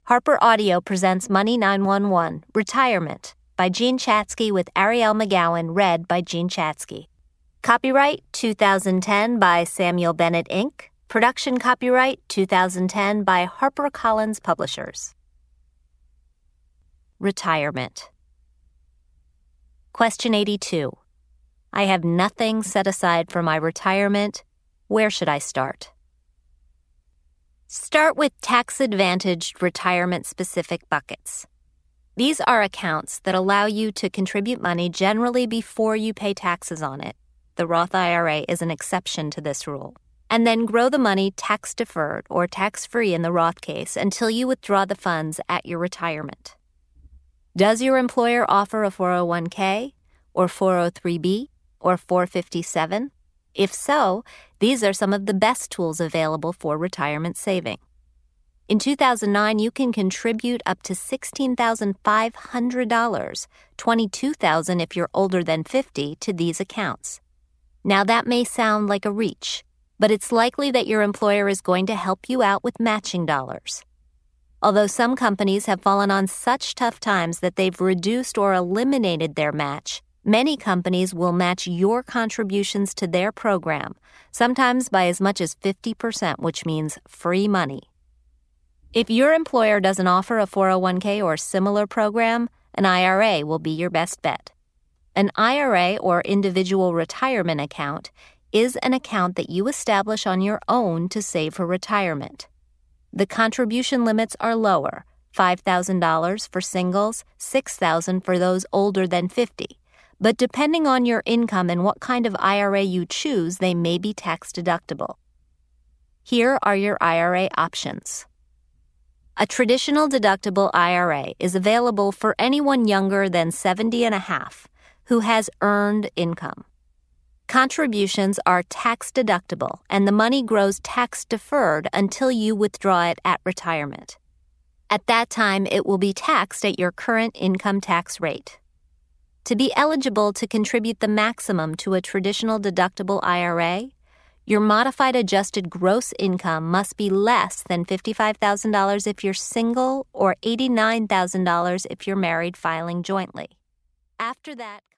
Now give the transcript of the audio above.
Harper Audio presents Money 911, Retirement, by Gene Chatzky with Ariel McGowan, read by Gene Chatzky. Copyright 2010 by Samuel Bennett, Inc. Production copyright 2010 by HarperCollins Publishers. Retirement. Question 82. I have nothing set aside for my retirement. Where should I start? Start with tax-advantaged retirement-specific buckets. These are accounts that allow you to contribute money generally before you pay taxes on it. The Roth IRA is an exception to this rule. And then grow the money tax-deferred or tax-free in the Roth case until you withdraw the funds at your retirement. Does your employer offer a 401k or 403b or 457? If so, these are some of the best tools available for retirement saving. In 2009, you can contribute up to $16,500, $22,000 if you're older than 50, to these accounts. Now that may sound like a reach, but it's likely that your employer is going to help you out with matching dollars. Although some companies have fallen on such tough times that they've reduced or eliminated their match, many companies will match your contributions to their program, sometimes by as much as 50%, which means free money. If your employer doesn't offer a 401k or similar program, an IRA will be your best bet. An IRA, or individual retirement account, is an account that you establish on your own to save for retirement. The contribution limits are lower, $5,000 for singles, $6,000 for those older than 50. But depending on your income and what kind of IRA you choose, they may be tax-deductible. Here are your IRA options. A traditional deductible IRA is available for anyone younger than 70 and a half who has earned income. Contributions are tax-deductible, and the money grows tax-deferred until you withdraw it at retirement. At that time, it will be taxed at your current income tax rate. To be eligible to contribute the maximum to a traditional deductible IRA, your modified adjusted gross income must be less than $55,000 if you're single or $89,000 if you're married filing jointly. After that,